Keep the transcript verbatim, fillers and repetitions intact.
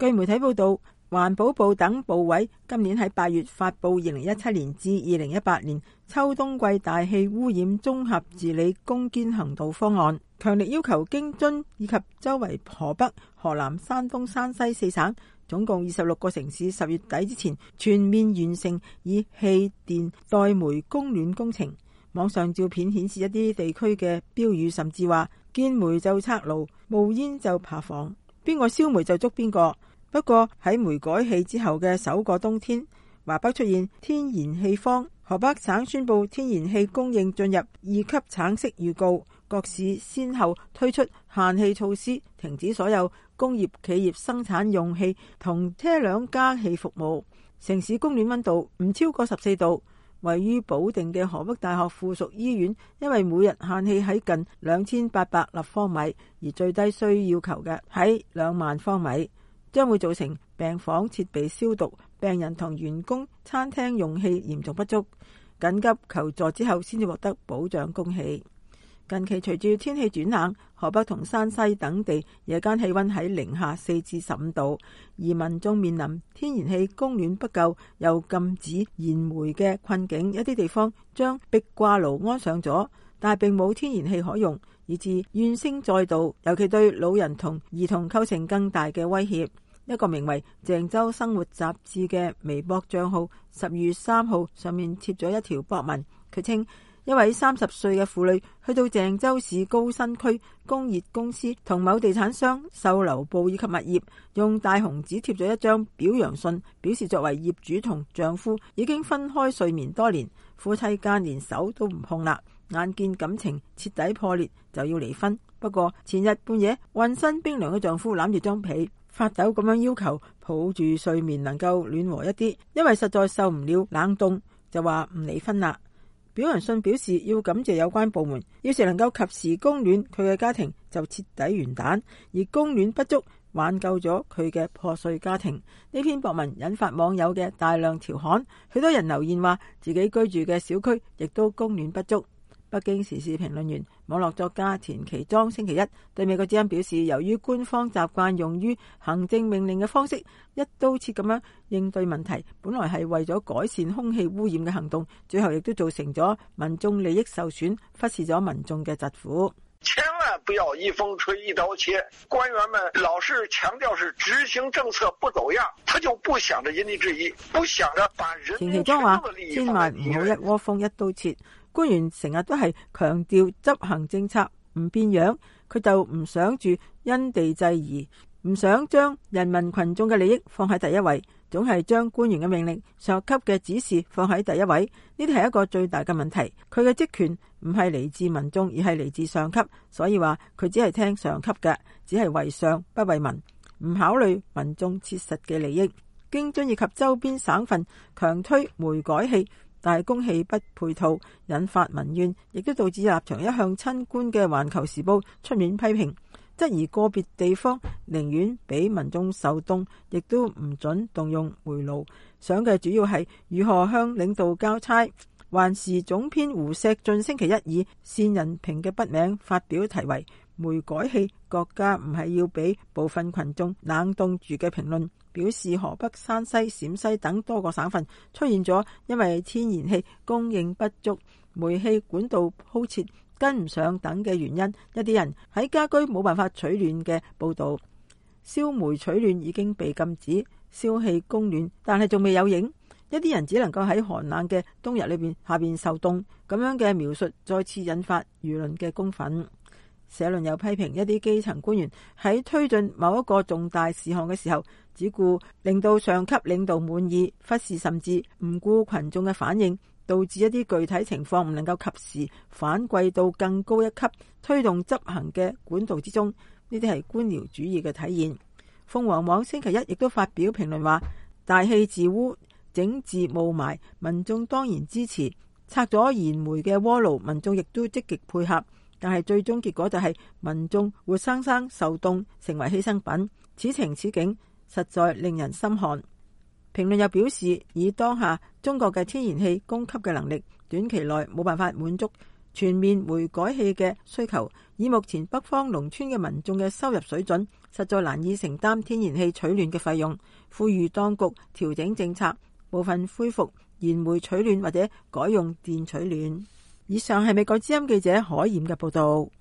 據媒體報道，環保部等部委今年喺八月發布二零一七年至二零一八年秋冬季大氣污染綜合治理攻堅行動方案，強烈要求京津以及周圍河北、河南、山東、山西四省總共二十六個城市十月底之前全面完成以氣電代煤供暖工程。網上照片顯示一啲地區嘅標語，甚至話見煤就拆爐，冒煙就爬房，邊個燒煤就捉邊個。不過喺煤改氣之後嘅首個冬天，華北出現天然氣荒，河北省宣布天然氣供應進入二級橙色預告，各市先後推出限氣措施，停止所有工業企業生產用氣同車輛加氣服務。城市供暖溫度唔超過十四度。位於保定嘅河北大學附屬醫院，因為每日限氣喺近兩千八百立方米，而最低需要求嘅喺兩萬方米，將會造成病房設備消毒、病人同員工、餐廳用氣嚴重不足，緊急求助之後先至獲得保障供氣。近期隨住天氣轉冷，河北同山西等地夜間氣溫喺零下四至十五度，而民眾面臨天然氣供暖不夠又禁止燃煤嘅困境。一啲地方將壁掛爐安上咗，但係並冇天然氣可用，以致怨聲載道，尤其對老人同兒童構成更大嘅威脅。一個名為鄭州生活雜誌嘅微博賬號十月三號上面貼咗一條博文，佢稱一位三十歲嘅婦女去到鄭州市高新區工業公司同某地產商售樓部以及物業，用大紅紙貼咗一張表揚信，表示作為業主同丈夫已經分開睡眠多年，夫妻間連手都唔碰啦，眼見感情徹底破裂就要離婚。不過前日半夜，渾身冰涼嘅丈夫攬住張被發抖咁樣要求抱住睡眠能夠暖和一啲，因為實在受唔了冷凍，就話唔離婚啦。表揚信表示要感謝有關部門，要是能夠及時供暖，佢嘅家庭就徹底完蛋，而供暖不足挽救咗佢嘅破碎家庭。呢篇博文引發網友嘅大量調侃，許多人留言話自己居住嘅小區亦都供暖不足。北京時事評論員、網絡作家田其莊星期一對美國之音表示，由於官方習慣用於行政命令嘅方式一刀切咁樣應對問題，本來係為咗改善空氣污染嘅行動，最後亦都造成咗民眾利益受損，忽視咗民眾嘅疾苦。 千萬不要一風吹一刀切，官員們老是強調是執行政策不走樣，他就不想着因地制宜，不想着把人民群眾的利益千萬唔好一窩蜂一刀切。官員成日都係強調執行政策唔變樣，佢就唔想住因地制宜，唔想將人民群眾嘅利益放喺第一位，總係將官員嘅命令、上級嘅指示放喺第一位。呢啲係一個最大嘅問題。佢嘅職權唔係嚟自民眾，而係嚟自上級，所以話佢只係聽上級嘅，只係為上不為民，唔考慮民眾切實嘅利益。京津以及周邊省份強推煤改氣，但係供氣不配套，引發民怨，亦都導致立場一向親官嘅《環球時報》出面批評，質疑個別地方寧願俾民眾受凍，亦都唔准動用煤爐。想嘅主要係如何向領導交差。環時總編胡錫進星期一以習近平嘅筆名發表題為煤改氣國家唔係要俾部分群眾冷凍住嘅評論，表示河北、山西、陝西等多個省份出現咗因為天然氣供應不足、煤氣管道鋪設跟唔上等嘅原因，一啲人喺家居冇辦法取暖嘅報道。燒煤取暖已經被禁止，燒氣供暖但係仲未有影，一啲人只能夠喺寒冷嘅冬日裏邊下邊受凍，咁樣嘅描述再次引發輿論嘅公憤。社論又批評一啲基層官員喺推進某一個重大事項嘅時候，只顧令到上級領導滿意，忽視甚至唔顧群眾嘅反應，導致一啲具體情況唔能夠及時反饋到更高一級推動執行嘅管道之中。呢啲係官僚主義嘅體現。鳳凰網星期一亦都發表評論話，大氣自污、整治霧霾，民眾當然支持；拆咗燃煤嘅鍋爐，民眾亦都積極配合。但係最終結果就係民眾活生生受凍，成為犧牲品。此情此景實在令人心寒。評論又表示，以當下中國嘅天然氣供給嘅能力，短期內冇辦法滿足全面煤改氣嘅需求。以目前北方農村嘅民眾嘅收入水準，實在難以承擔天然氣取暖嘅費用，呼籲當局調整政策，部分恢復燃煤取暖或者改用電取暖。以上係美國之音記者海燕嘅報道。